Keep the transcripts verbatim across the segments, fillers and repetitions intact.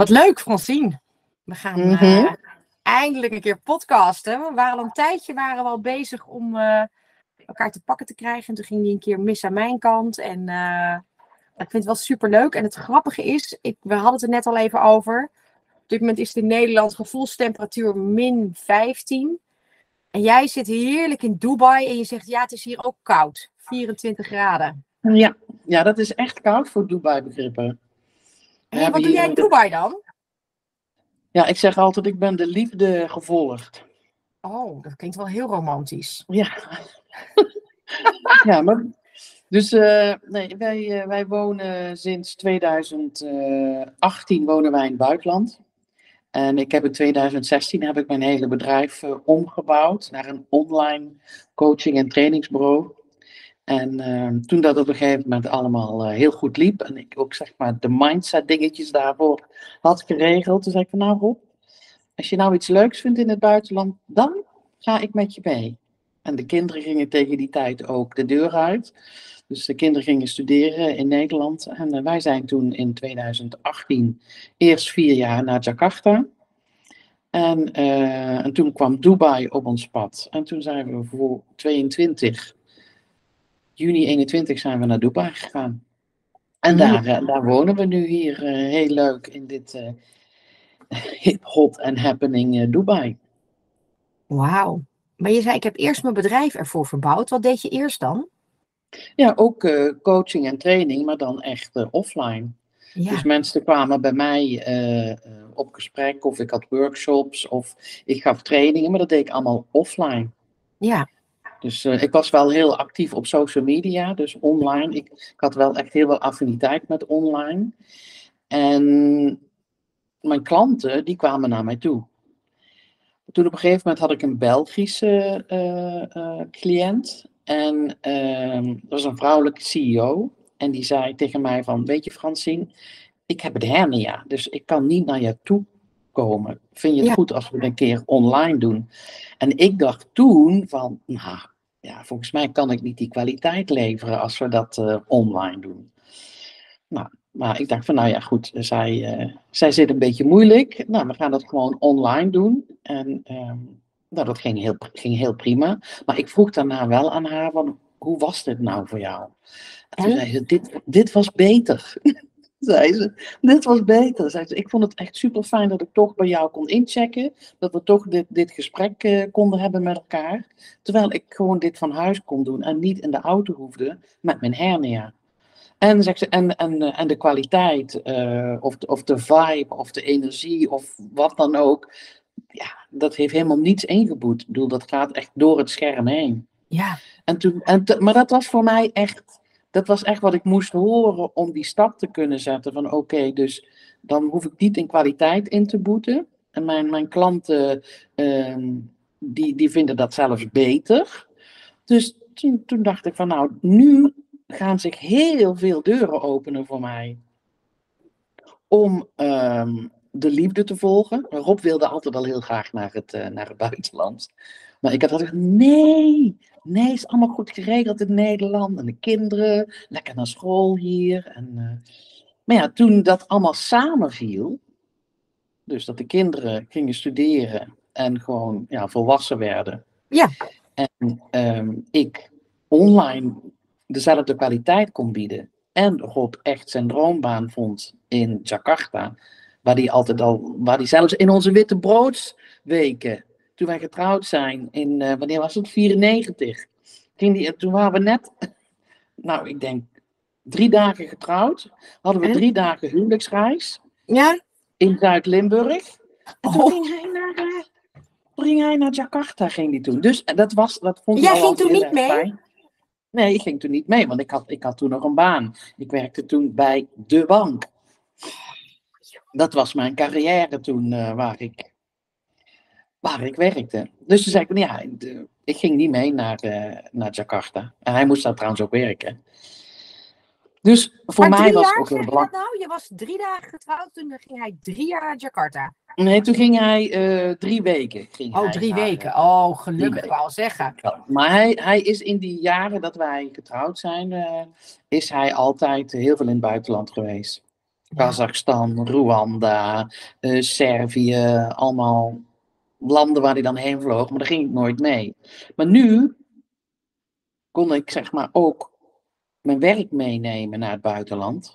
Wat leuk, Francine. We gaan Mhm. uh, eindelijk een keer podcasten. We waren al een tijdje waren we al bezig om uh, elkaar te pakken te krijgen. En toen ging die een keer mis aan mijn kant. En uh, ik vind het wel superleuk. En het grappige is, ik, we hadden het er net al even over. Op dit moment is het in Nederland gevoelstemperatuur min vijftien. En jij zit heerlijk in Dubai en je zegt, ja, het is hier ook koud. vierentwintig graden. Ja, ja, dat is echt koud voor Dubai-begrippen. Hé, wat doe jij in Dubai dan? Ja, ik zeg altijd, ik ben de liefde gevolgd. Oh, dat klinkt wel heel romantisch. Ja. Ja, maar... Dus uh, nee, wij, uh, wij wonen sinds tweeduizend achttien wonen wij in het buitenland. En ik heb in tweeduizend zestien heb ik mijn hele bedrijf uh, omgebouwd naar een online coaching- en trainingsbureau. En uh, toen dat op een gegeven moment allemaal uh, heel goed liep en ik ook zeg maar de mindset dingetjes daarvoor had geregeld, toen zei ik van nou Rob, als je nou iets leuks vindt in het buitenland, dan ga ik met je mee. En de kinderen gingen tegen die tijd ook de deur uit. Dus de kinderen gingen studeren in Nederland. En uh, wij zijn toen in tweeduizend achttien eerst vier jaar naar Jakarta. En, uh, en toen kwam Dubai op ons pad. En toen zijn we voor tweeëntwintig, juni eenentwintig zijn we naar Dubai gegaan. En daar, uh, daar wonen we nu hier uh, heel leuk in dit uh, hip, hot en happening uh, Dubai. Wauw. Maar je zei, ik heb eerst mijn bedrijf ervoor verbouwd. Wat deed je eerst dan? Ja, ook uh, coaching en training, maar dan echt uh, offline. Ja. Dus mensen kwamen bij mij uh, uh, op gesprek of ik had workshops of ik gaf trainingen, maar dat deed ik allemaal offline. Ja. Dus uh, ik was wel heel actief op social media, dus online. Ik, ik had wel echt heel veel affiniteit met online. En mijn klanten, die kwamen naar mij toe. Toen op een gegeven moment had ik een Belgische uh, uh, cliënt. En uh, dat was een vrouwelijke C E O. En die zei tegen mij van, weet je Francine, ik heb een hernia, dus ik kan niet naar je toe komen. Vind je het ja. goed als we het een keer online doen? En ik dacht toen van, nou, ja, volgens mij kan ik niet die kwaliteit leveren als we dat uh, online doen. Nou, maar ik dacht van, nou ja, goed, zij, uh, zij zit een beetje moeilijk. Nou, we gaan dat gewoon online doen. En um, nou, dat ging heel, ging heel prima. Maar ik vroeg daarna wel aan haar van, hoe was dit nou voor jou? En toen zei ze, dit, dit was beter. zei ze, dit was beter. Zei ze, ik vond het echt super fijn dat ik toch bij jou kon inchecken. Dat we toch dit, dit gesprek uh, konden hebben met elkaar. Terwijl ik gewoon dit van huis kon doen en niet in de auto hoefde met mijn hernia. En, zegt ze, en, en, en de kwaliteit, uh, of, de, of de vibe, of de energie, of wat dan ook. Ja, dat heeft helemaal niets ingeboet. Ik bedoel, dat gaat echt door het scherm heen. Ja. En toen, en te, maar dat was voor mij echt, dat was echt wat ik moest horen om die stap te kunnen zetten. Van oké, okay, dus dan hoef ik niet in kwaliteit in te boeten. En mijn, mijn klanten, uh, die, die vinden dat zelfs beter. Dus toen, toen dacht ik van nou, nu gaan zich heel veel deuren openen voor mij. Om um, de liefde te volgen. Rob wilde altijd al heel graag naar het, uh, naar het buitenland. Maar ik had altijd gezegd, nee, nee, het is allemaal goed geregeld in Nederland. En de kinderen, lekker naar school hier. En, uh, maar ja, toen dat allemaal samenviel. Dus dat de kinderen gingen studeren en gewoon ja, volwassen werden. Ja. En um, ik online dezelfde kwaliteit kon bieden. En Rob echt zijn droombaan vond in Jakarta. Waar die altijd al, waar die zelfs in onze witte broodsweken, toen wij getrouwd zijn, in, uh, wanneer was het, vierennegentig. Ging die, toen waren we net, nou ik denk, drie dagen getrouwd. Hadden we en? drie dagen huwelijksreis. Ja. In Zuid-Limburg. En toen oh. ging hij naar... Uh, Toen ging hij naar Jakarta, ging die toen. Dus dat was, dat vond Jij hij al ging toen niet mee? Fijn. Nee, ik ging toen niet mee, want ik had, ik had toen nog een baan. Ik werkte toen bij de bank. Dat was mijn carrière toen, uh, waar, ik, waar ik werkte. Dus toen zei ik, ja, de, ik ging niet mee naar, uh, naar Jakarta. En hij moest daar trouwens ook werken. Dus voor maar mij was het ook heel belangrijk. Nou, je was drie dagen getrouwd, toen ging hij drie jaar naar Jakarta. Nee, toen ging hij uh, drie weken. Ging oh, hij drie naar, weken. Oh, gelukkig, wou zeggen. Maar hij, hij is in die jaren dat wij getrouwd zijn, uh, is hij altijd heel veel in het buitenland geweest. Kazachstan, Rwanda, uh, Servië, allemaal landen waar hij dan heen vloog, maar daar ging ik nooit mee. Maar nu kon ik zeg maar ook mijn werk meenemen naar het buitenland.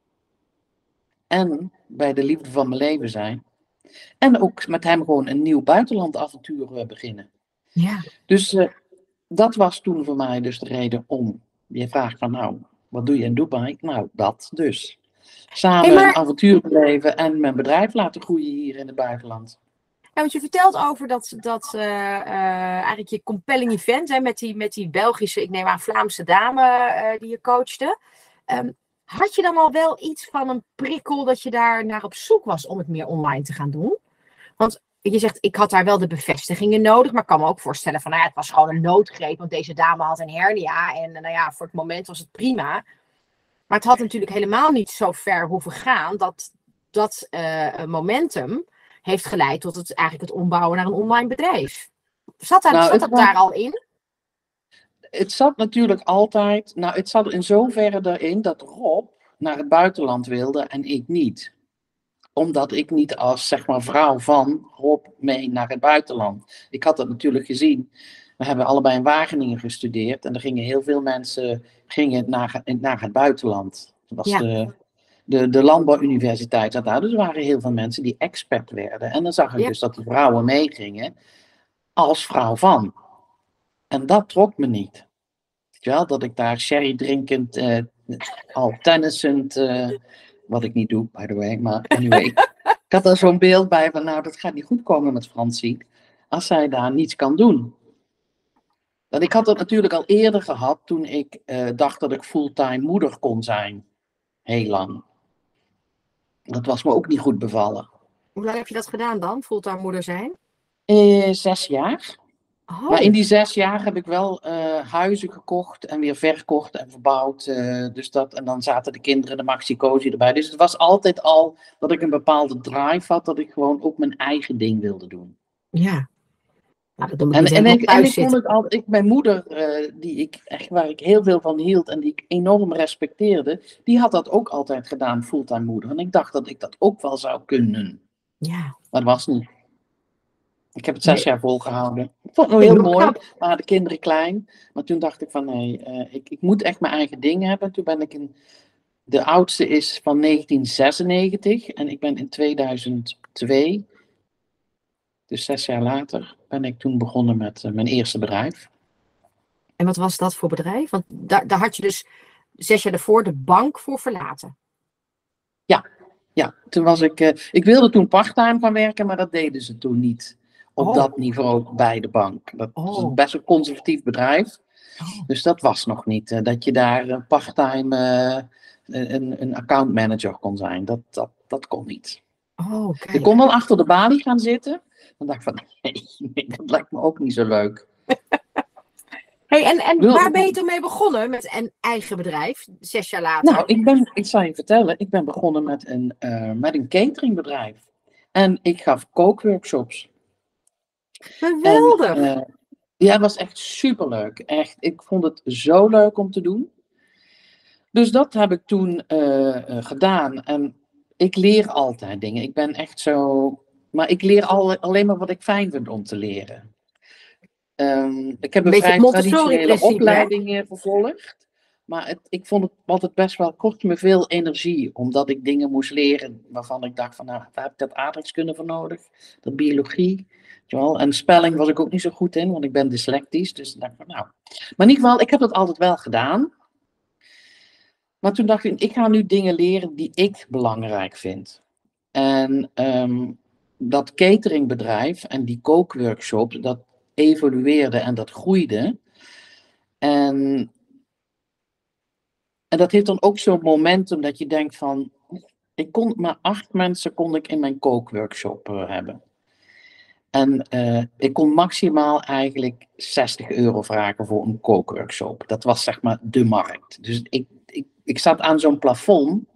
En bij de liefde van mijn leven zijn. En ook met hem gewoon een nieuw buitenlandavontuur uh, beginnen. Ja. Dus uh, dat was toen voor mij dus de reden om. Je vraagt van nou, wat doe je in Dubai? Nou, dat dus. Samen hey, maar... een avontuur beleven en mijn bedrijf laten groeien hier in het buitenland. Ja, want je vertelt over dat, dat uh, uh, eigenlijk je compelling event hè, met, die, met die Belgische, ik neem aan Vlaamse dame uh, die je coachte. Um, had je dan al wel iets van een prikkel dat je daar naar op zoek was om het meer online te gaan doen? Want je zegt, ik had daar wel de bevestigingen nodig, maar ik kan me ook voorstellen van, nou ja, het was gewoon een noodgreep, want deze dame had een hernia en nou ja, voor het moment was het prima. Maar het had natuurlijk helemaal niet zo ver hoeven gaan dat dat uh, momentum heeft geleid tot het, eigenlijk het ombouwen naar een online bedrijf. Zat, daar, nou, zat dat was, daar al in? Het zat natuurlijk altijd, nou het zat in zoverre erin dat Rob naar het buitenland wilde en ik niet. Omdat ik niet als zeg maar vrouw van Rob mee naar het buitenland. Ik had dat natuurlijk gezien. We hebben allebei in Wageningen gestudeerd en er gingen heel veel mensen gingen naar, naar het buitenland. Dat was ja. de, de, de landbouwuniversiteit zat daar. Dus er waren heel veel mensen die expert werden. En dan zag ik ja. dus dat die vrouwen meegingen als vrouw van. En dat trok me niet. Weet je wel, dat ik daar sherry drinkend, uh, al tennissend, uh, wat ik niet doe, by the way, maar anyway. Ik had er zo'n beeld bij van, nou, dat gaat niet goed komen met Francine, als zij daar niets kan doen. Want ik had dat natuurlijk al eerder gehad, toen ik uh, dacht dat ik fulltime moeder kon zijn. Heel lang. Dat was me ook niet goed bevallen. Hoe lang heb je dat gedaan dan, fulltime moeder zijn? Uh, zes jaar. Oh. Maar in die zes jaar heb ik wel uh, huizen gekocht en weer verkocht en verbouwd. Uh, dus dat, en dan zaten de kinderen, de maxi-cozy erbij. Dus het was altijd al dat ik een bepaalde drive had, dat ik gewoon ook mijn eigen ding wilde doen. Ja. Nou, dat en, en, ik, en ik vond het altijd, ik, mijn moeder, uh, die ik, echt, waar ik heel veel van hield en die ik enorm respecteerde, die had dat ook altijd gedaan, fulltime moeder. En ik dacht dat ik dat ook wel zou kunnen. Ja. Maar dat was niet. Ik heb het zes nee. jaar volgehouden. Ik vond het nog heel mooi. We hadden de kinderen klein. Maar toen dacht ik van nee, uh, ik, ik moet echt mijn eigen ding hebben. Toen ben ik in... De oudste is van negentien zesennegentig. En ik ben in tweeduizend twee. Dus zes jaar later ben ik toen begonnen met uh, mijn eerste bedrijf. En wat was dat voor bedrijf? Want daar, daar had je dus zes jaar ervoor de bank voor verlaten. Ja, ja. Toen was ik... Uh, ik wilde toen parttime gaan werken, maar dat deden ze toen niet. Op oh. dat niveau bij de bank. Dat oh. is een best een conservatief bedrijf. Oh. Dus dat was nog niet. Uh, dat je daar uh, part-time uh, een, een account manager kon zijn. Dat, dat, dat kon niet. Oh, okay. Je kon wel achter de balie gaan zitten. Dan dacht ik van, nee, nee dat lijkt me ook niet zo leuk. Hey, en en Wil, waar ben je toen mee begonnen met een eigen bedrijf, zes jaar later? Nou, ik, ben, ik zal je vertellen. Ik ben begonnen met een, uh, met een cateringbedrijf. En ik gaf kookworkshops. Geweldig! En, uh, ja, het was echt superleuk. Echt, ik vond het zo leuk om te doen. Dus dat heb ik toen uh, uh, gedaan. En ik leer altijd dingen. Ik ben echt zo... Maar ik leer al, alleen maar wat ik fijn vind om te leren. Um, ik heb een, een vrij traditionele opleiding vervolgd. Maar het, ik vond het altijd best wel, kostte me veel energie. Omdat ik dingen moest leren waarvan ik dacht van, nou, waar heb ik dat aardrijkskunde voor nodig? Dat biologie. En spelling was ik ook niet zo goed in, want ik ben dyslectisch. Dus ik dacht van, nou. Maar in ieder geval, ik heb dat altijd wel gedaan. Maar toen dacht ik, ik ga nu dingen leren die ik belangrijk vind. En um, dat cateringbedrijf en die kookworkshop, dat evolueerde en dat groeide. En, en dat heeft dan ook zo'n momentum dat je denkt van, ik kon maar acht mensen kon ik in mijn kookworkshop uh, hebben. En uh, ik kon maximaal eigenlijk zestig euro vragen voor een kookworkshop. Dat was zeg maar de markt. Dus ik, ik, ik zat aan zo'n plafond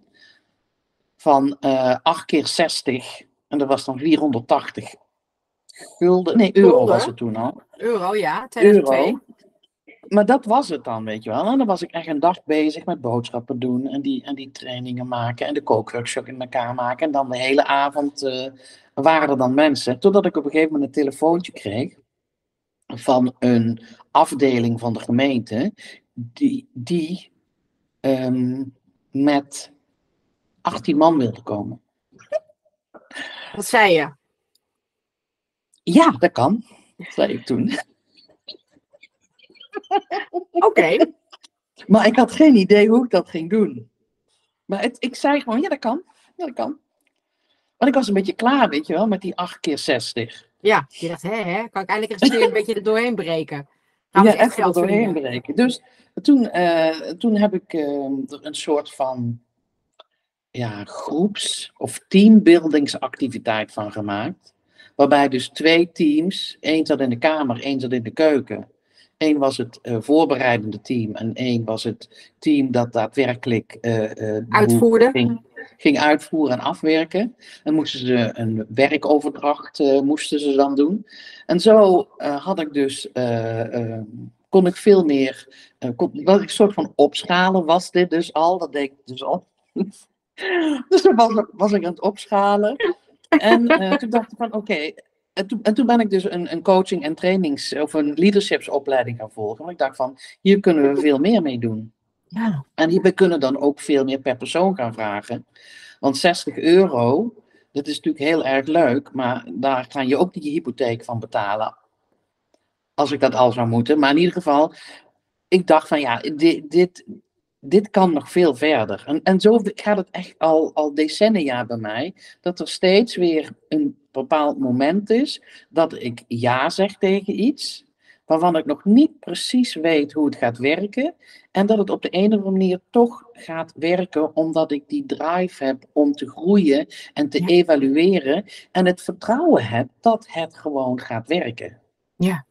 van uh, acht keer zestig. En dat was dan vierhonderdtachtig gulden. Nee, euro was het toen al. Euro, ja. tweeduizend twee. Euro. maar dat was het dan, weet je wel. En dan was ik echt een dag bezig met boodschappen doen en die, en die trainingen maken en de kookworkshop in elkaar maken. En dan de hele avond uh, waren er dan mensen. Totdat ik op een gegeven moment een telefoontje kreeg van een afdeling van de gemeente die, die um, met achttien man wilde komen. Wat zei je? Ja, dat kan, zei ik toen. Oké. Okay. Maar ik had geen idee hoe ik dat ging doen. Maar het, ik zei gewoon, ja dat kan, ja dat kan. Want ik was een beetje klaar, weet je wel, met die acht keer zestig. Ja, je dacht, hè, hè, kan ik eindelijk eens een beetje er doorheen breken. Nou, ja, echt, echt er doorheen breken. Dus toen, uh, toen heb ik uh, er een soort van ja, groeps- of teambuildingsactiviteit van gemaakt. Waarbij dus twee teams, één zat in de kamer, één zat in de keuken. Eén was het uh, voorbereidende team en één was het team dat daadwerkelijk uh, uh, uitvoerde. Ging, ging uitvoeren en afwerken. En moesten ze een werkoverdracht uh, moesten ze dan doen. En zo uh, had ik dus, uh, uh, kon ik veel meer, uh, kon, was ik een soort van opschalen was dit dus al, dat deed ik dus al. Dus dan was, was ik aan het opschalen. En uh, toen dacht ik van oké, okay, En toen, en toen ben ik dus een, een coaching- en trainings- of een leadershipsopleiding gaan volgen. Want ik dacht van, hier kunnen we veel meer mee doen. Ja. En we kunnen dan ook veel meer per persoon gaan vragen. Want zestig euro, dat is natuurlijk heel erg leuk. Maar daar ga je ook niet je hypotheek van betalen. Als ik dat al zou moeten. Maar in ieder geval, ik dacht van ja, dit, dit, dit kan nog veel verder. En, en zo gaat het echt al, al decennia bij mij. Dat er steeds weer een bepaald moment is dat ik ja zeg tegen iets, waarvan ik nog niet precies weet hoe het gaat werken. En dat het op de een of andere manier toch gaat werken, omdat ik die drive heb om te groeien en te Ja. evalueren. En het vertrouwen heb dat het gewoon gaat werken. Ja.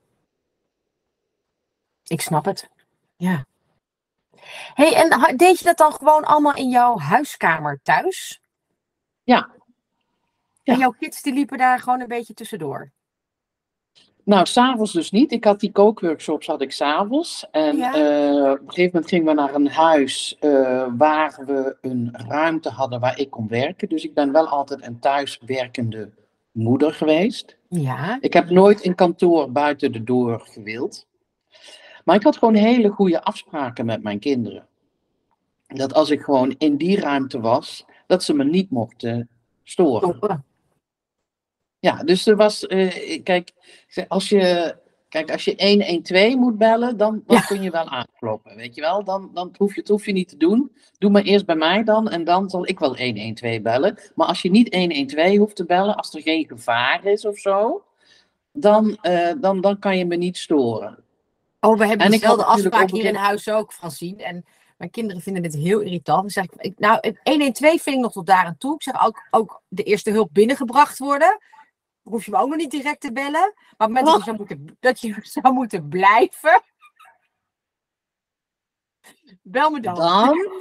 Ik snap het. Ja. Hey, en deed je dat dan gewoon allemaal in jouw huiskamer thuis? Ja. Ja. En jouw kids die liepen daar gewoon een beetje tussendoor? Nou, s'avonds dus niet. Ik had die kookworkshops had ik s'avonds. En Ja. uh, op een gegeven moment gingen we naar een huis uh, waar we een ruimte hadden waar ik kon werken. Dus ik ben wel altijd een thuiswerkende moeder geweest. Ja. Ik heb nooit in kantoor buiten de deur gewild. Maar ik had gewoon hele goede afspraken met mijn kinderen. Dat als ik gewoon in die ruimte was, dat ze me niet mochten storen. Stoppen. Ja, dus er was, uh, kijk, als je, kijk, als je honderdtwaalf moet bellen, dan, dan ja. kun je wel aankloppen, weet je wel. Dan, dan hoef je, het hoef je niet te doen. Doe maar eerst bij mij dan en dan zal ik wel honderdtwaalf bellen. Maar als je niet honderdtwaalf hoeft te bellen, als er geen gevaar is of zo, dan, uh, dan, dan kan je me niet storen. Oh, we hebben en dezelfde afspraak hier in huis ook, Francine. En mijn kinderen vinden dit heel irritant. Ik zeg, ik, nou, honderdtwaalf vind ik nog tot daar aan toe. Ik zeg ook, ook de eerste hulp binnengebracht worden. Hoef je me ook nog niet direct te bellen. Maar op het moment dat je zou moeten, dat je zou moeten blijven. Bel me dan. Dan?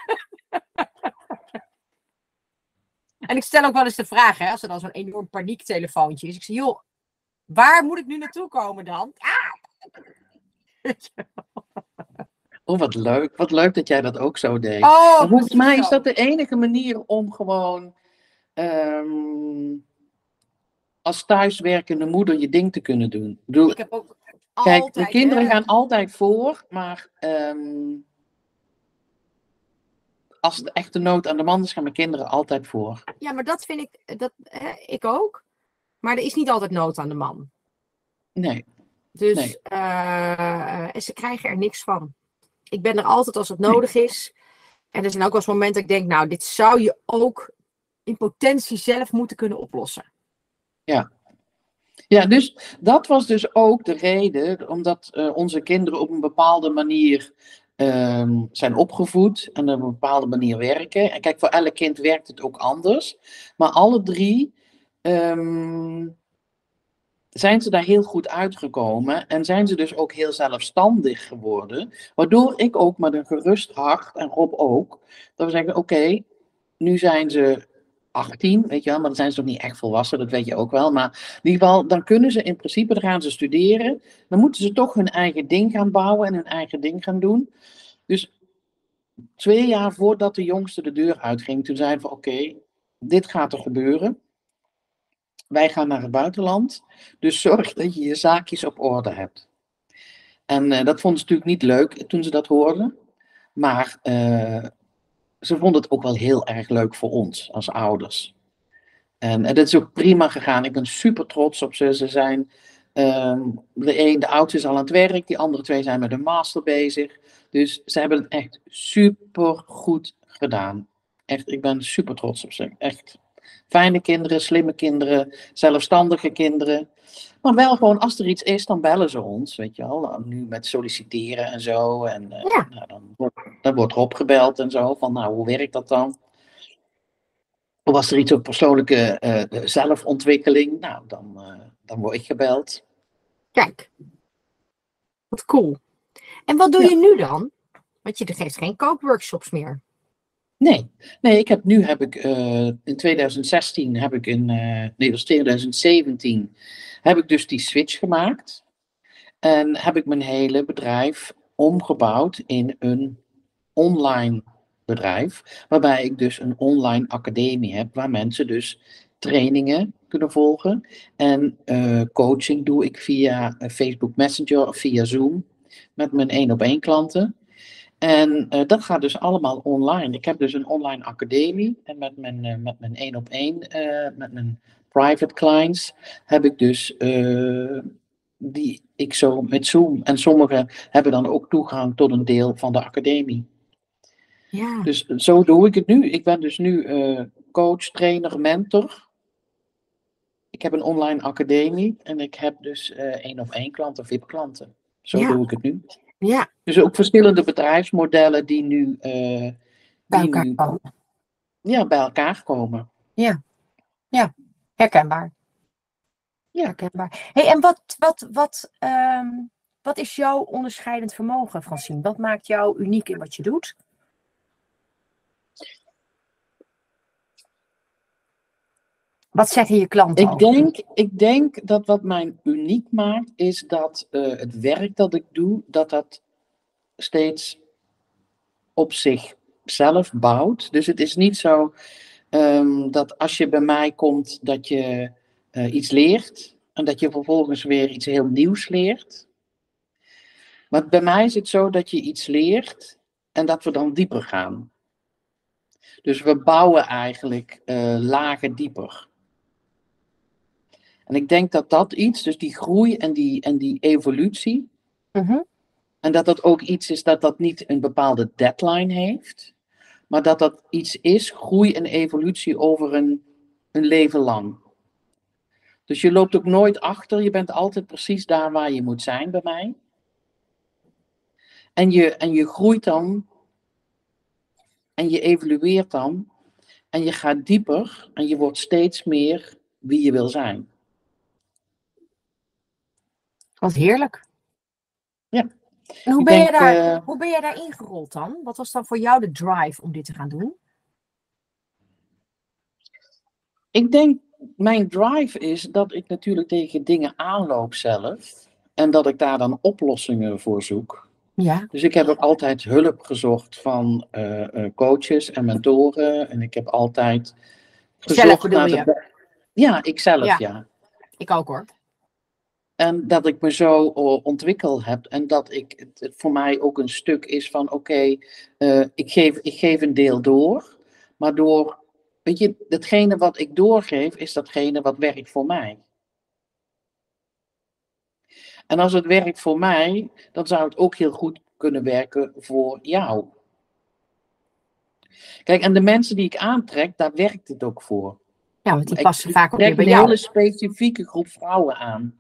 En ik stel ook wel eens de vraag, hè, als er dan zo'n enorm paniektelefoontje is. Ik zeg, joh, waar moet ik nu naartoe komen dan? Ah! Oh, wat leuk. Wat leuk dat jij dat ook zo deed. Oh, maar volgens mij zo. is dat de enige manier om gewoon um, als thuiswerkende moeder je ding te kunnen doen. Ik bedoel, ik heb ook kijk, altijd, de kinderen hè? gaan altijd voor, maar um, als de echte nood aan de man is, gaan mijn kinderen altijd voor. Ja, maar dat vind ik, dat, hè, ik ook. Maar er is niet altijd nood aan de man. Nee. Dus nee. Uh, ze krijgen er niks van. Ik ben er altijd als het nodig nee. is. En er zijn ook wel eens momenten dat ik denk, nou, dit zou je ook in potentie zelf moeten kunnen oplossen. Ja. Ja, dus dat was dus ook de reden, omdat uh, onze kinderen op een bepaalde manier um, zijn opgevoed en op een bepaalde manier werken. En kijk, voor elk kind werkt het ook anders. Maar alle drie um, zijn ze daar heel goed uitgekomen en zijn ze dus ook heel zelfstandig geworden. Waardoor ik ook met een gerust hart, en Rob ook, dat we zeggen, oké, okay, nu zijn ze achttien, weet je wel, maar dan zijn ze nog niet echt volwassen, dat weet je ook wel. Maar in ieder geval, dan kunnen ze in principe, dan gaan ze studeren. Dan moeten ze toch hun eigen ding gaan bouwen en hun eigen ding gaan doen. Dus twee jaar voordat de jongste de deur uitging, toen zeiden we, oké, okay, dit gaat er gebeuren. Wij gaan naar het buitenland, dus zorg dat je je zaakjes op orde hebt. En uh, dat vonden ze natuurlijk niet leuk toen ze dat hoorden. Maar uh, ze vonden het ook wel heel erg leuk voor ons als ouders. En, en dat is ook prima gegaan. Ik ben super trots op ze. Ze zijn, um, de een, de oudste is al aan het werk, die andere twee zijn met een master bezig. Dus ze hebben het echt super goed gedaan. Echt, ik ben super trots op ze. Echt. Fijne kinderen, slimme kinderen, zelfstandige kinderen. Maar wel gewoon, als er iets is, dan bellen ze ons, weet je wel. Nu met solliciteren en zo. En uh, Ja. nou, dan, wordt, dan wordt er opgebeld en zo. Van, nou, hoe werkt dat dan? Of was er iets op persoonlijke uh, zelfontwikkeling? Nou, dan, uh, dan word ik gebeld. Kijk. Wat cool. En wat doe Ja. je nu dan? Want je geeft geen kookworkshops meer. Nee, nee ik heb, nu heb ik uh, in twintig zestien heb ik in, uh, nee dat was twintig zeventien, heb ik dus die switch gemaakt. En heb ik mijn hele bedrijf omgebouwd in een online bedrijf. Waarbij ik dus een online academie heb, waar mensen dus trainingen kunnen volgen. En uh, coaching doe ik via Facebook Messenger of via Zoom met mijn één op één klanten. En uh, dat gaat dus allemaal online. Ik heb dus een online academie. En met mijn, uh, met mijn één op één, uh, met mijn private clients, heb ik dus uh, die ik zo met Zoom. En sommigen hebben dan ook toegang tot een deel van de academie. Ja. Dus zo doe ik het nu. Ik ben dus nu uh, coach, trainer, mentor. Ik heb een online academie. En ik heb dus uh, één op één klanten, V I P-klanten. Zo Ja. doe ik het nu. Ja. Dus ook verschillende bedrijfsmodellen die nu, uh, Bij die elkaar nu komen. ja, bij elkaar komen. Ja. Ja. Herkenbaar. Ja. Herkenbaar. Hey, en wat, wat, wat, um, wat is jouw onderscheidend vermogen, Francine? Wat maakt jou uniek in wat je doet? Wat zeggen je klanten? Ik denk, ik denk dat wat mij uniek maakt, is dat uh, het werk dat ik doe, dat dat steeds op zichzelf bouwt. Dus het is niet zo um, dat als je bij mij komt, dat je uh, iets leert en dat je vervolgens weer iets heel nieuws leert. Maar bij mij is het zo dat je iets leert en dat we dan dieper gaan. Dus we bouwen eigenlijk uh, lagen dieper. En ik denk dat dat iets, dus die groei en die, en die evolutie, mm-hmm. en dat dat ook iets is dat dat niet een bepaalde deadline heeft, maar dat dat iets is, groei en evolutie over een, een leven lang. Dus je loopt ook nooit achter, je bent altijd precies daar waar je moet zijn bij mij. En je, en je groeit dan, en je evolueert dan, en je gaat dieper, en je wordt steeds meer wie je wil zijn. Wat heerlijk. Ja. En hoe ik ben, denk, je daar, uh, hoe ben je daar ingerold dan? Wat was dan voor jou de drive om dit te gaan doen? Ik denk, mijn drive is dat ik natuurlijk tegen dingen aanloop zelf. En dat ik daar dan oplossingen voor zoek. Ja. Dus ik heb ook altijd hulp gezocht van uh, uh, coaches en mentoren. En ik heb altijd gezocht zelf bedoel naar je? de... Ja, ikzelf, ja. ja. Ik ook hoor. En dat ik me zo ontwikkeld heb. En dat ik, het voor mij ook een stuk is van, oké, okay, uh, ik, geef, ik geef een deel door. Maar door, weet je, datgene wat ik doorgeef, is datgene wat werkt voor mij. En als het werkt voor mij, dan zou het ook heel goed kunnen werken voor jou. Kijk, en de mensen die ik aantrek, daar werkt het ook voor. Ja, want die Maar passen ik, vaak ook weer bij jou. jou. Ik trek een hele specifieke groep vrouwen aan.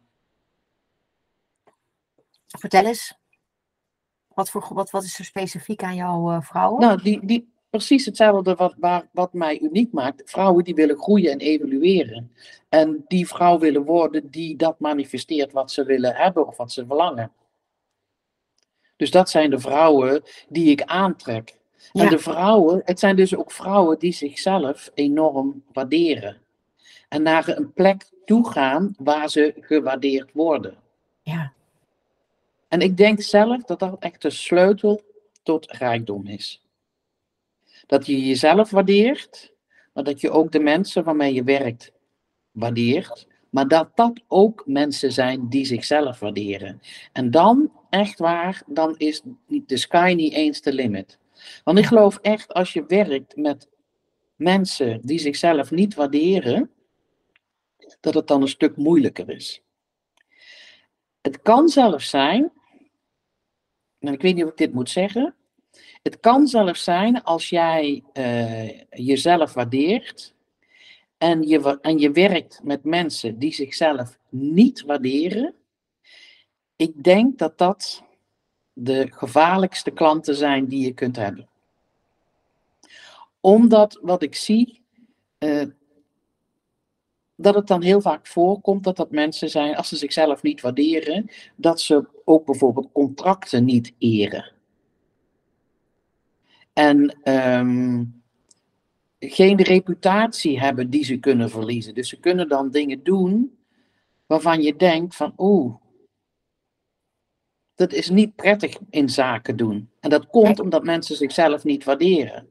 Vertel eens. Wat, voor, wat, wat is er specifiek aan jouw uh, vrouwen? Nou, die, die, precies hetzelfde wat, waar, wat mij uniek maakt. Vrouwen die willen groeien en evolueren. En die vrouw willen worden die dat manifesteert wat ze willen hebben of wat ze verlangen. Dus dat zijn de vrouwen die ik aantrek. Ja. En de vrouwen, het zijn dus ook vrouwen die zichzelf enorm waarderen. En naar een plek toe gaan waar ze gewaardeerd worden. Ja. En ik denk zelf dat dat echt de sleutel tot rijkdom is. Dat je jezelf waardeert, maar dat je ook de mensen waarmee je werkt waardeert. Maar dat dat ook mensen zijn die zichzelf waarderen. En dan, echt waar, dan is de sky niet eens de limit. Want ik Ja. geloof echt, als je werkt met mensen die zichzelf niet waarderen, dat het dan een stuk moeilijker is. Het kan zelfs zijn, en ik weet niet of ik dit moet zeggen, het kan zelfs zijn als jij uh, jezelf waardeert en je, en je werkt met mensen die zichzelf niet waarderen. Ik denk dat dat de gevaarlijkste klanten zijn die je kunt hebben. Omdat wat ik zie, uh, dat het dan heel vaak voorkomt dat dat mensen zijn, als ze zichzelf niet waarderen, dat ze ook bijvoorbeeld contracten niet eren. En um, geen reputatie hebben die ze kunnen verliezen. Dus ze kunnen dan dingen doen waarvan je denkt van oeh, dat is niet prettig in zaken doen. En dat komt omdat mensen zichzelf niet waarderen.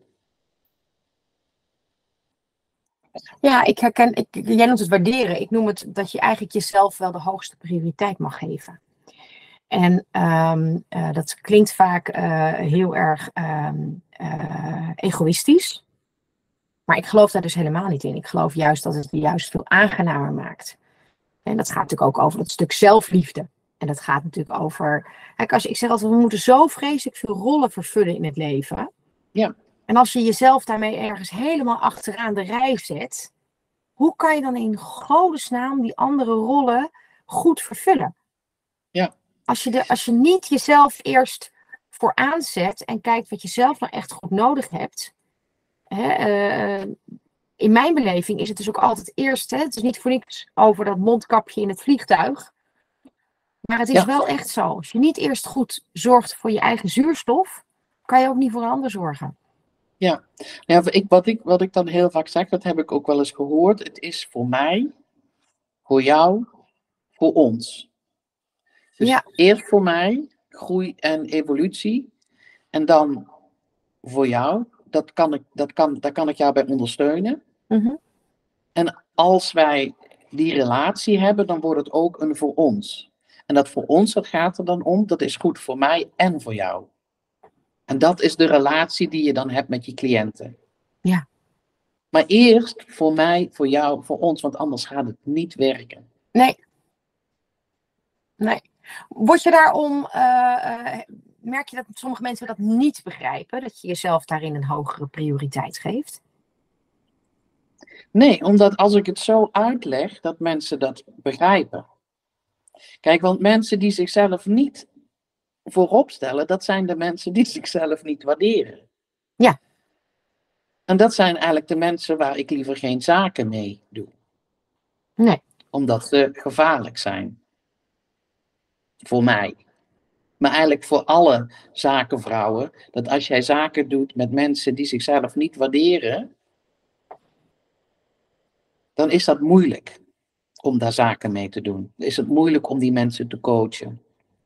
Ja, ik herken, ik, jij noemt het waarderen. Ik noem het dat je eigenlijk jezelf wel de hoogste prioriteit mag geven. En um, uh, dat klinkt vaak uh, heel erg um, uh, egoïstisch. Maar ik geloof daar dus helemaal niet in. Ik geloof juist dat het juist veel aangenamer maakt. En dat gaat natuurlijk ook over dat stuk zelfliefde. En dat gaat natuurlijk over... Kijk, als je, ik zeg altijd, we moeten zo vreselijk veel rollen vervullen in het leven. Ja. En als je jezelf daarmee ergens helemaal achteraan de rij zet... Hoe kan je dan in godesnaam die andere rollen goed vervullen? Ja. Als je, de, als je niet jezelf eerst voor aanzet en kijkt wat je zelf nou echt goed nodig hebt. Hè, uh, in mijn beleving is het dus ook altijd eerst, hè, het is niet voor niks over dat mondkapje in het vliegtuig. Maar het is Ja. wel echt zo. Als je niet eerst goed zorgt voor je eigen zuurstof, kan je ook niet voor een ander zorgen. Ja, ja ik, wat, ik, wat ik dan heel vaak zeg, dat heb ik ook wel eens gehoord. Het is voor mij, voor jou, voor ons. Dus Ja. eerst voor mij, groei en evolutie. En dan voor jou, dat kan ik, dat kan, daar kan ik jou bij ondersteunen. Mm-hmm. En als wij die relatie hebben, dan wordt het ook een voor ons. En dat voor ons, dat gaat er dan om, dat is goed voor mij en voor jou. En dat is de relatie die je dan hebt met je cliënten. Ja. Maar eerst voor mij, voor jou, voor ons, want anders gaat het niet werken. Nee. Nee. Word je daarom, uh, uh, merk je dat sommige mensen dat niet begrijpen? Dat je jezelf daarin een hogere prioriteit geeft? Nee, omdat als ik het zo uitleg, dat mensen dat begrijpen. Kijk, want mensen die zichzelf niet voorop stellen, dat zijn de mensen die zichzelf niet waarderen. Ja. En dat zijn eigenlijk de mensen waar ik liever geen zaken mee doe. Nee. Omdat ze gevaarlijk zijn. Voor mij. Maar eigenlijk voor alle zakenvrouwen. Dat als jij zaken doet met mensen die zichzelf niet waarderen. Dan is dat moeilijk om daar zaken mee te doen. Dan is het moeilijk om die mensen te coachen.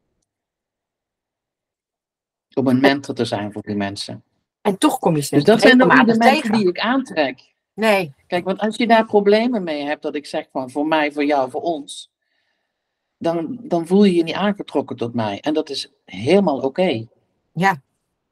Om een mentor te zijn voor die mensen. En toch kom je ze Dus dat zijn dan niet de mensen tegen. die ik aantrek. Nee. Kijk, want als je daar problemen mee hebt, dat ik zeg van voor mij, voor jou, voor ons. Dan, dan voel je je niet aangetrokken tot mij. En dat is helemaal oké. Okay. Ja.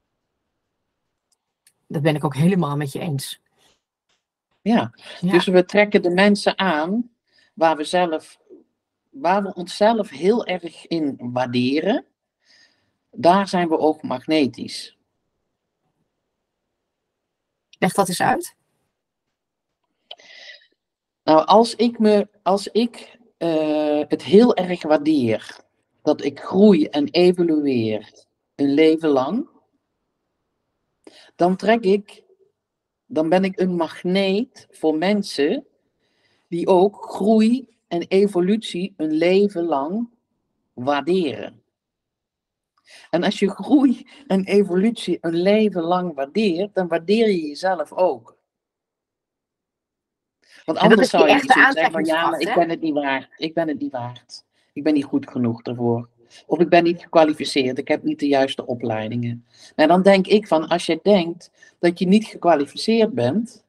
Dat ben ik ook helemaal met je eens. Ja. ja, dus we trekken de mensen aan waar we, zelf, waar we onszelf heel erg in waarderen. Daar zijn we ook magnetisch. Leg dat eens uit. Nou, als ik, me, als ik uh, het heel erg waardeer, dat ik groei en evolueer een leven lang, dan trek ik, dan ben ik een magneet voor mensen die ook groei en evolutie een leven lang waarderen. En als je groei en evolutie een leven lang waardeert, dan waardeer je jezelf ook. Want En dat anders is die zou je echte zoiets zeggen van, ja, maar aantrekkingskracht, ik hè? ben het niet waard. Ik ben het niet waard. Ik ben niet goed genoeg ervoor. Of ik ben niet gekwalificeerd. Ik heb niet de juiste opleidingen. En dan denk ik van, als je denkt dat je niet gekwalificeerd bent,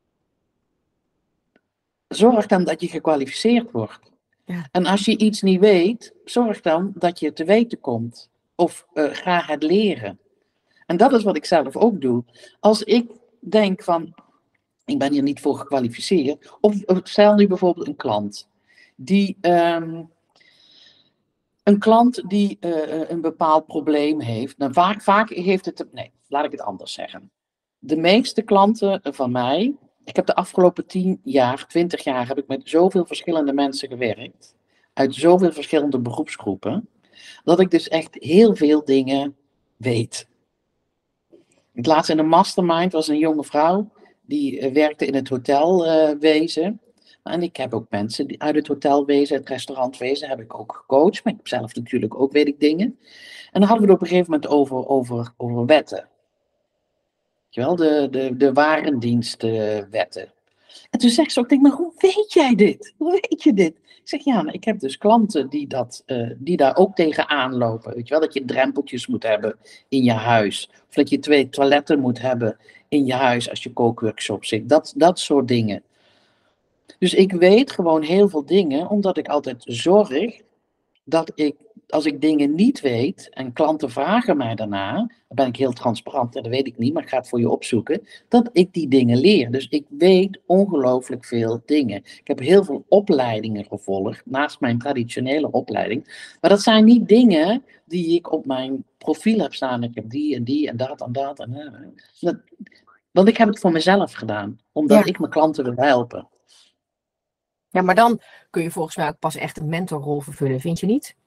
zorg dan dat je gekwalificeerd wordt. Ja. En als je iets niet weet, zorg dan dat je het te weten komt. Of uh, ga het leren. En dat is wat ik zelf ook doe. Als ik denk van, ik ben hier niet voor gekwalificeerd. Of stel nu bijvoorbeeld een klant. Die, um, een klant die uh, een bepaald probleem heeft. Nou, vaak, vaak heeft het, nee, laat ik het anders zeggen. De meeste klanten van mij, ik heb de afgelopen tien jaar, twintig jaar, heb ik met zoveel verschillende mensen gewerkt. Uit zoveel verschillende beroepsgroepen. Dat ik dus echt heel veel dingen weet. Het laatst in een mastermind was een jonge vrouw. Die uh, werkte in het hotelwezen. Uh, en ik heb ook mensen die uit het hotelwezen, het restaurantwezen, heb ik ook gecoacht. Maar ik heb zelf natuurlijk ook, weet ik, dingen. En dan hadden we het op een gegeven moment over, over, over wetten. Wel, de, de, de warendienstwetten. En toen zegt ze ook, denk maar, hoe weet jij dit? Hoe weet je dit? Ik zeg, ja, ik heb dus klanten die, dat, uh, die daar ook tegenaan lopen. Weet je wel, dat je drempeltjes moet hebben in je huis. Of dat je twee toiletten moet hebben in je huis als je kookworkshop zit. Dat, dat soort dingen. Dus ik weet gewoon heel veel dingen, omdat ik altijd zorg dat ik, als ik dingen niet weet en klanten vragen mij daarna, dan ben ik heel transparant, en dat weet ik niet, maar ik ga het voor je opzoeken, dat ik die dingen leer. Dus ik weet ongelooflijk veel dingen. Ik heb heel veel opleidingen gevolgd, naast mijn traditionele opleiding, maar dat zijn niet dingen die ik op mijn profiel heb staan. Ik heb die en die en dat en dat. En, uh, dat want ik heb het voor mezelf gedaan, omdat ja. ik mijn klanten wil helpen. Ja, maar dan kun je volgens mij ook pas echt een mentorrol vervullen, vind je niet?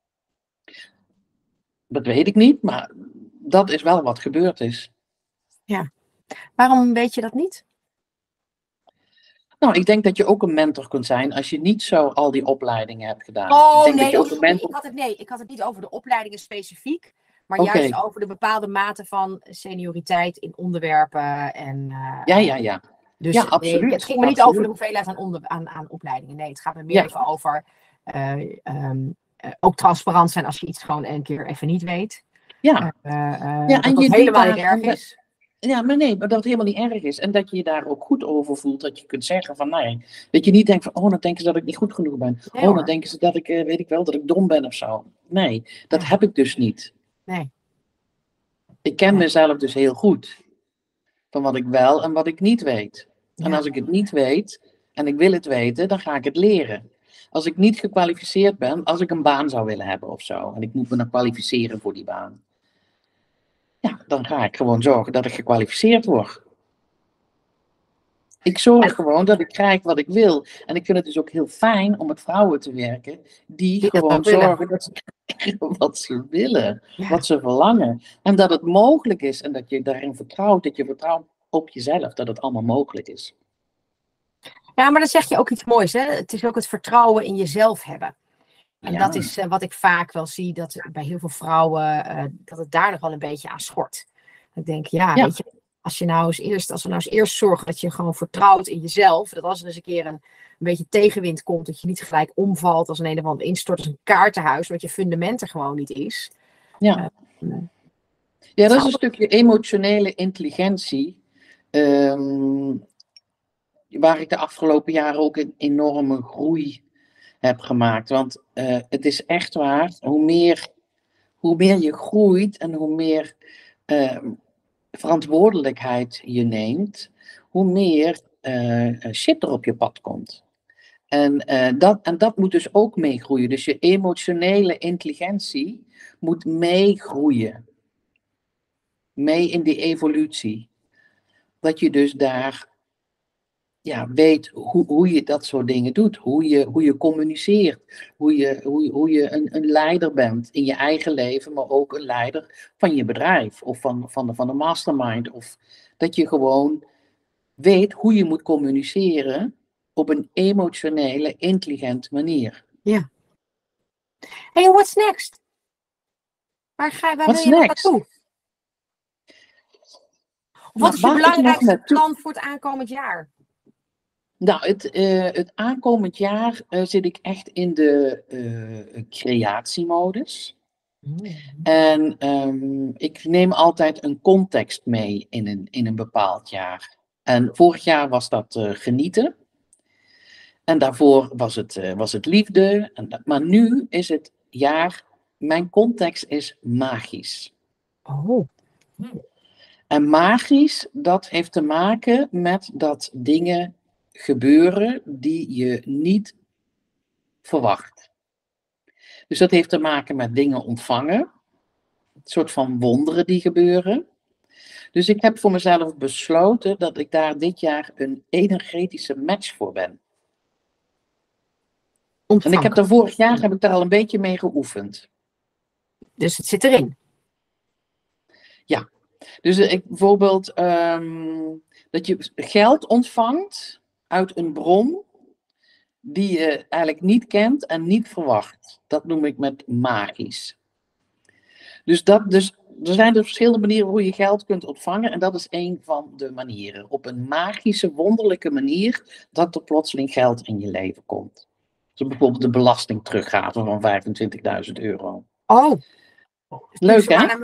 Dat weet ik niet, maar dat is wel wat gebeurd is. Ja. Waarom weet je dat niet? Nou, ik denk dat je ook een mentor kunt zijn als je niet zo al die opleidingen hebt gedaan. Oh, ik denk nee, dat je ook oh, een nee, mentor... ik had het, nee, ik had het niet over de opleidingen specifiek, maar okay. juist over de bepaalde mate van senioriteit in onderwerpen. En, uh, ja, ja, ja. Dus ja, absoluut. Nee, het ging me niet absoluut. over de hoeveelheid aan, onder, aan, aan opleidingen. Nee, het gaat me meer ja. even over uh, um, uh, ook transparant zijn als je iets gewoon een keer even niet weet. Ja, uh, uh, ja en dat je helemaal niet erg dat, is. Ja, maar nee, maar dat het helemaal niet erg is. En dat je je daar ook goed over voelt. Dat je kunt zeggen van, nee, dat je niet denkt van, oh, dan denken ze dat ik niet goed genoeg ben. Nee, oh, dan hoor. denken ze dat ik, uh, weet ik wel, dat ik dom ben of zo. Nee, dat ja. heb ik dus niet. Nee. Ik ken ja. mezelf dus heel goed. Van wat ik wel en wat ik niet weet. Ja. En als ik het niet weet en ik wil het weten, dan ga ik het leren. Als ik niet gekwalificeerd ben, als ik een baan zou willen hebben of zo. En ik moet me dan kwalificeren voor die baan. Ja, dan ga ik gewoon zorgen dat ik gekwalificeerd word. Ik zorg gewoon dat ik krijg wat ik wil. En ik vind het dus ook heel fijn om met vrouwen te werken die, die gewoon zorgen dat ze krijgen wat ze willen. Ja. Wat ze verlangen. En dat het mogelijk is. En dat je daarin vertrouwt. Dat je vertrouwt op jezelf. Dat het allemaal mogelijk is. Ja, maar dan zeg je ook iets moois. Hè? Het is ook het vertrouwen in jezelf hebben. En ja. dat is uh, wat ik vaak wel zie. Dat bij heel veel vrouwen. Uh, dat het daar nog wel een beetje aan schort. Ik denk, ja, ja. weet je. Als, je nou eens eerst, als we nou eens eerst zorgen dat je gewoon vertrouwt in jezelf. Dat als er eens een keer een, een beetje tegenwind komt. Dat je niet gelijk omvalt als een een of ander instort. Als een kaartenhuis. Wat je fundament er gewoon niet is. Ja, uh, ja dat is een stukje emotionele intelligentie. Um, waar ik de afgelopen jaren ook een enorme groei heb gemaakt. Want uh, het is echt waar. Hoe meer, hoe meer je groeit en hoe meer... Uh, verantwoordelijkheid je neemt, hoe meer uh, shit er op je pad komt. En, uh, dat, en dat moet dus ook meegroeien. Dus je emotionele intelligentie moet meegroeien. Mee in die evolutie. Dat je dus daar ja, weet hoe, hoe je dat soort dingen doet. Hoe je, hoe je communiceert. Hoe je, hoe, hoe je een, een leider bent in je eigen leven. Maar ook een leider van je bedrijf. Of van, van, de, van de mastermind. Of dat je gewoon weet hoe je moet communiceren. Op een emotionele, intelligente manier. Ja. Hey, what's next? Waar, ga, waar Wat wil je nog next? naartoe? Of Nou, wat is je waar ik nog belangrijkste naartoe- plan voor het aankomend jaar? Nou, het, eh, het aankomend jaar eh, zit ik echt in de eh, creatiemodus. En ehm, ik neem altijd een context mee in een, in een bepaald jaar. En vorig jaar was dat eh, genieten. En daarvoor was het, eh, was het liefde. En dat, maar nu is het jaar, mijn context is magisch. Oh. En magisch, dat heeft te maken met dat dingen gebeuren die je niet verwacht. Dus dat heeft te maken met dingen ontvangen. Een soort van wonderen die gebeuren. Dus ik heb voor mezelf besloten dat ik daar dit jaar een energetische match voor ben. En ik heb daar vorig jaar heb ik daar al een beetje mee geoefend. Dus het zit erin. Ja. Dus ik, bijvoorbeeld um, dat je geld ontvangt uit een bron die je eigenlijk niet kent en niet verwacht. Dat noem ik met magisch. Dus, dat, dus er zijn dus verschillende manieren hoe je geld kunt ontvangen. En dat is een van de manieren. Op een magische, wonderlijke manier dat er plotseling geld in je leven komt. Dus bijvoorbeeld de belasting teruggave van vijfentwintigduizend euro. Oh. Leuk, hè?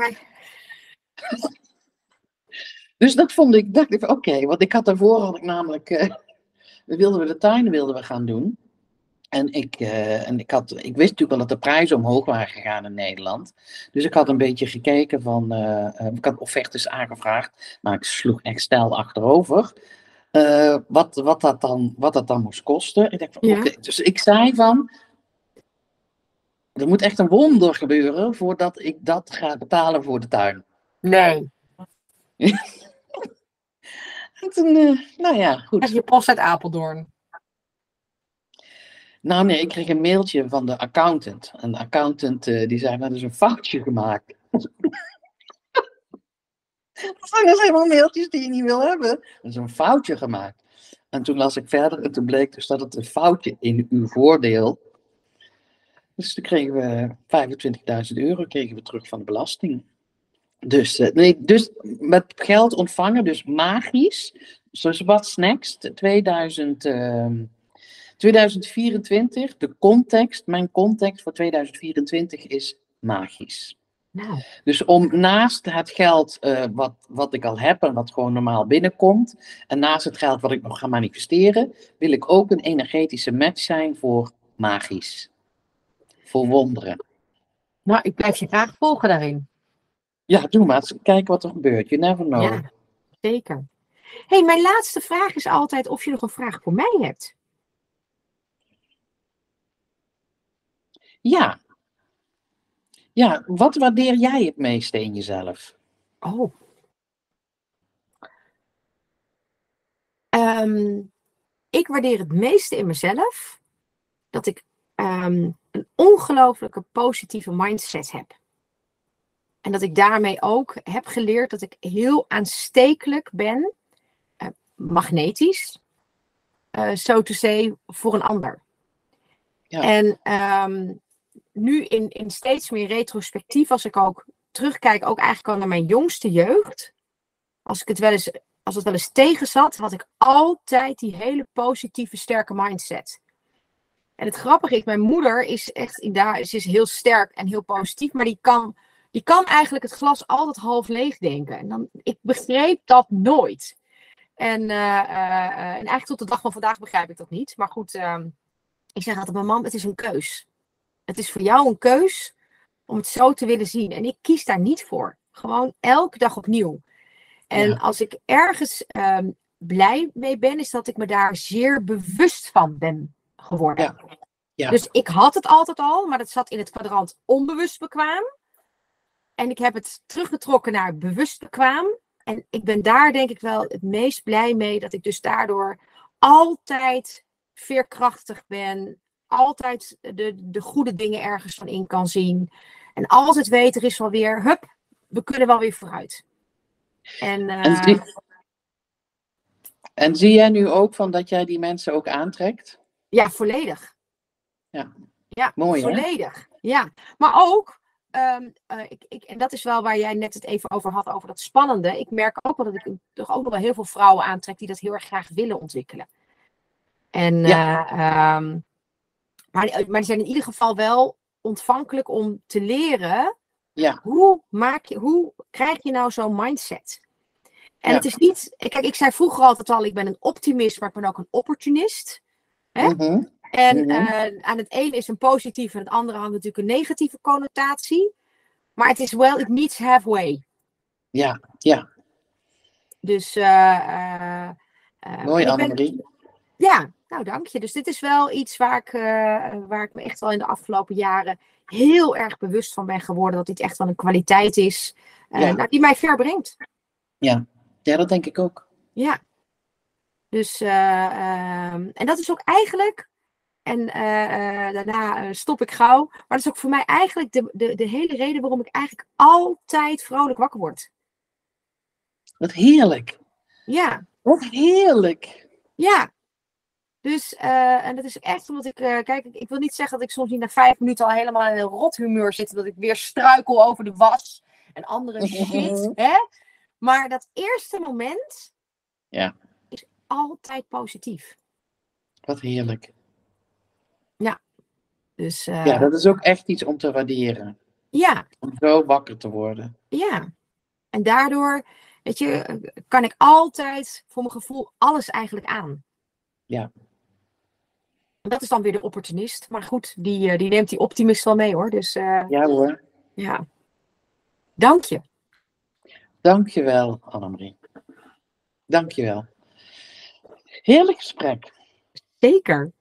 Dus dat vond ik, dacht ik, oké, okay, want ik had daarvoor had ik namelijk, uh, wilden we de tuin wilden we gaan doen. En, ik, uh, en ik, had, ik wist natuurlijk wel dat de prijzen omhoog waren gegaan in Nederland. Dus ik had een beetje gekeken van, uh, uh, ik had offertes aangevraagd, maar ik sloeg echt stijl achterover. Uh, wat, wat, dat dan, wat dat dan moest kosten. Ik dacht van, ja. Oké, okay. Dus ik zei van, er moet echt een wonder gebeuren voordat ik dat ga betalen voor de tuin. Nee. En toen, uh, nou ja, goed. Heb je post uit Apeldoorn? Nou nee, ik kreeg een mailtje van de accountant. En de accountant uh, die zei, nou, er is een foutje gemaakt. Dat zijn dus helemaal mailtjes die je niet wil hebben. Er is een foutje gemaakt. En toen las ik verder en toen bleek dus dat het een foutje in uw voordeel. Dus toen kregen we vijfentwintigduizend euro kregen we terug van de belasting. Dus, uh, nee, dus met geld ontvangen, dus magisch. Dus what's next? tweeduizend, uh, tweeduizend vierentwintig, de context, mijn context voor tweeduizend vierentwintig is magisch. Nou. Dus om naast het geld uh, wat, wat ik al heb en wat gewoon normaal binnenkomt, en naast het geld wat ik nog ga manifesteren, wil ik ook een energetische match zijn voor magisch. Voor wonderen. Nou, ik blijf je graag volgen daarin. Ja, doe maar. Kijk wat er gebeurt. You never know. Ja, zeker. Hey, mijn laatste vraag is altijd of je nog een vraag voor mij hebt. Ja. Ja, wat waardeer jij het meeste in jezelf? Oh. Um, ik waardeer het meeste in mezelf dat ik um, een ongelooflijke positieve mindset heb. En dat ik daarmee ook heb geleerd dat ik heel aanstekelijk ben, uh, magnetisch, uh, so to say, voor een ander. Ja. En um, nu in, in steeds meer retrospectief, als ik ook terugkijk, ook eigenlijk al naar mijn jongste jeugd, als ik het wel eens, als het wel eens tegen zat, had ik altijd die hele positieve, sterke mindset. En het grappige is, mijn moeder is echt, daar, ze is heel sterk en heel positief, maar die kan, die kan eigenlijk het glas altijd half leeg denken. En dan, ik begreep dat nooit. En, uh, uh, uh, en eigenlijk tot de dag van vandaag begrijp ik dat niet. Maar goed, uh, ik zeg altijd, mijn mam, het is een keus. Het is voor jou een keus om het zo te willen zien. En ik kies daar niet voor. Gewoon elke dag opnieuw. En ja. Als ik ergens um, blij mee ben, is dat ik me daar zeer bewust van ben geworden. Ja. Ja. Dus ik had het altijd al, maar dat zat in het kwadrant onbewust bekwaam. En ik heb het teruggetrokken naar bewust bekwaam. En ik ben daar denk ik wel het meest blij mee, dat ik dus daardoor altijd veerkrachtig ben. Altijd de, de goede dingen ergens van in kan zien. En altijd weet, er is wel weer, hup, we kunnen wel weer vooruit. En, uh, en, zie, en zie jij nu ook van dat jij die mensen ook aantrekt? Ja, volledig. Ja, ja mooi volledig. Hè? Ja, maar ook um, uh, ik, ik, en dat is wel waar jij net het even over had, over dat spannende. Ik merk ook wel dat ik toch ook nog wel heel veel vrouwen aantrek die dat heel erg graag willen ontwikkelen. En, Ja. uh, um, maar, maar die zijn in ieder geval wel ontvankelijk om te leren. Ja. Hoe, maak je, hoe krijg je nou zo'n mindset? En Ja. het is niet... Kijk, ik zei vroeger altijd al, ik ben een optimist, maar ik ben ook een opportunist. Hè? Mm-hmm. En Mm-hmm. uh, aan het ene is een positieve en het andere had natuurlijk een negatieve connotatie. Maar het is wel, it meets halfway. Ja, ja. Dus... Uh, uh, uh, Mooi, ben, Annemarie. ja, nou dank je. Dus dit is wel iets waar ik, uh, waar ik me echt wel in de afgelopen jaren heel erg bewust van ben geworden. Dat dit echt wel een kwaliteit is uh, Ja. nou, die mij ver brengt. Ja. Ja, dat denk ik ook. Ja. Dus, uh, uh, en dat is ook eigenlijk, en uh, uh, daarna uh, stop ik gauw, maar dat is ook voor mij eigenlijk de, de, de hele reden waarom ik eigenlijk altijd vrolijk wakker word. Wat heerlijk. Ja. Wat heerlijk. Ja. Dus, uh, en dat is echt omdat ik, uh, kijk, ik, ik wil niet zeggen dat ik soms niet na vijf minuten al helemaal in een rothumeur zit, dat ik weer struikel over de was en andere shit, hè? Maar dat eerste moment ja. is altijd positief. Wat heerlijk. Ja. Dus, uh, ja, dat is ook echt iets om te waarderen. Ja. Om zo wakker te worden. Ja. En daardoor, weet je, kan ik altijd voor mijn gevoel alles eigenlijk aan. Ja. Dat is dan weer de opportunist. Maar goed, die, die neemt die optimist wel mee hoor. Dus, uh, ja hoor. Ja. Dank je. Dank je wel, Annemarie. Dank je wel. Heerlijk gesprek. Zeker.